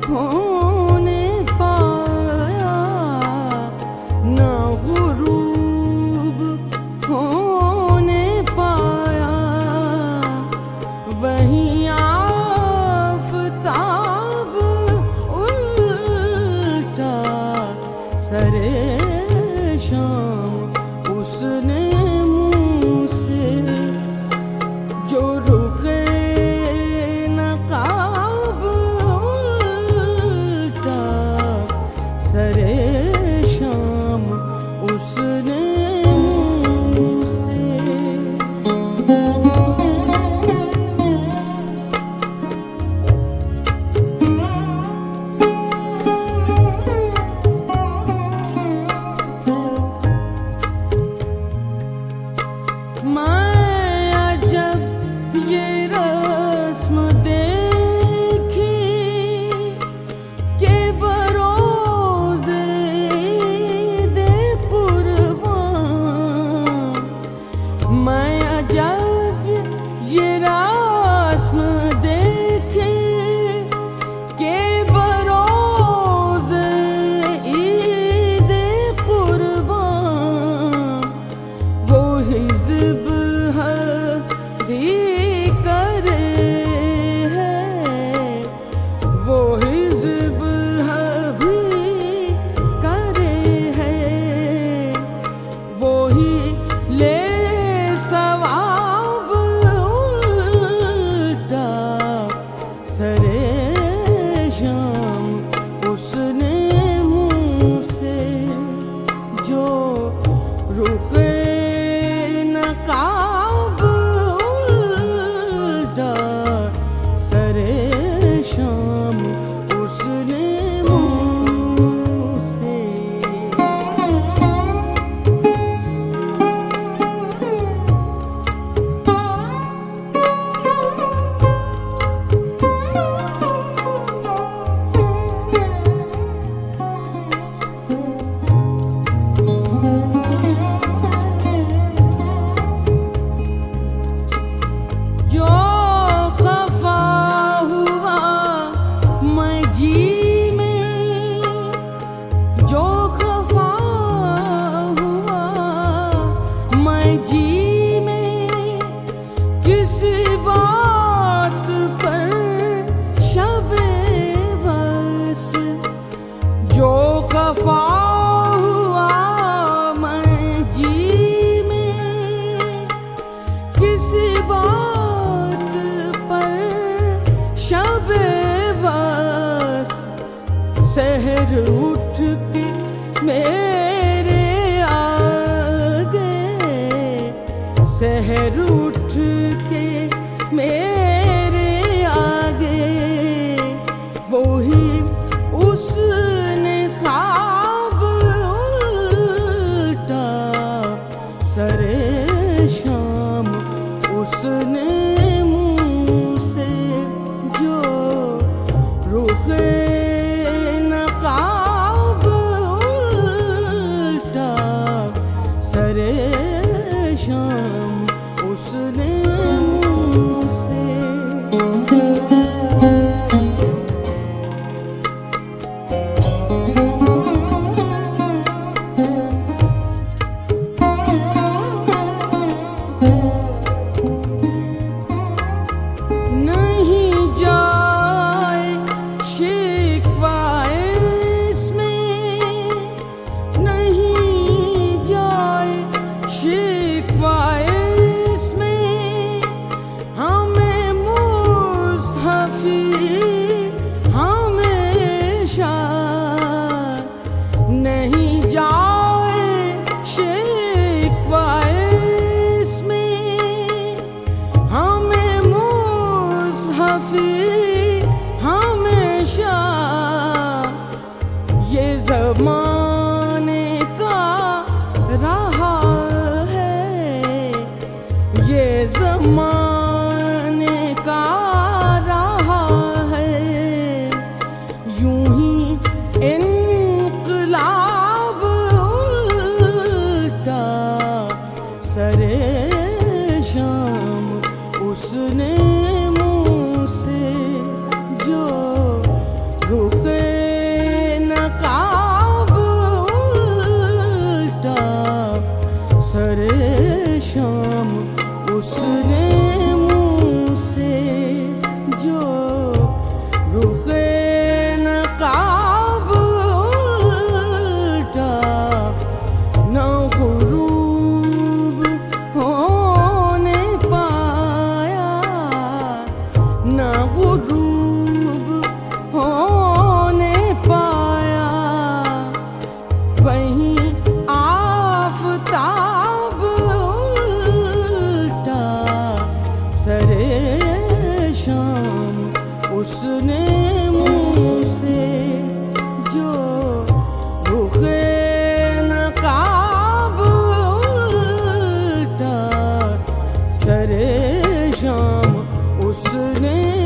होने पाया, ना गुरूब होने पाया। वहीं आफ़ताब उल्टा सरे शाम उसने मुँह से, जो रुखे नकाब उल्टा सरे शाम उसने मुँह से। मैं जब ये रस्म देखी के बरोज़े दे कुर्बान, मैं जब ये रस्म देखी के बरोज़े ईदे कुर्बान, वो हिज़्ब भी करे है, वो हिज़्ब भी करे है, वो ही ले सवाब उल्टा सरे शाम उसने मुँह से, जो रुखे नकाब उल्टा सरे शाम उसने मुँह से। जो खफा हुआ मैं जी में, जो खफा हुआ मैं जी में, किसी बात पर शबे बस, जो खफा हुआ मैं जी में, किसी बात पर शबे बस, सहर उठ के मेरे आगे, सहर उठ के मेरे आगे, वो ही उसने ख्वाब उल्टा सरे शाम उसने मुँह से, जो रुखे नकाब उल्टा सरे शाम उसने मुँह से। नहीं जाए शिकवा इसमें, नहीं जाए शिकवा इसमें, हमें मुस्हफ़ी हमेशा, नहीं जाए शिकवा इसमें, हमें मुस्हफ़ी हमेशा। ये ज़माने का रहा है, ये ज़माने का रहा है, यूं ही इन्क़लाब उल्टा सरे शाम उसने मुँह से, जो रुख उसने मुंह से जो रुखे नकाब उल्टा, न गुरूब होने पाया, न गुरूब होने पाया। वहीं आफताब उल्टा सरे शाम, उसने मुंह से जो रुखे नकाब उल्टा, सरे शाम उसने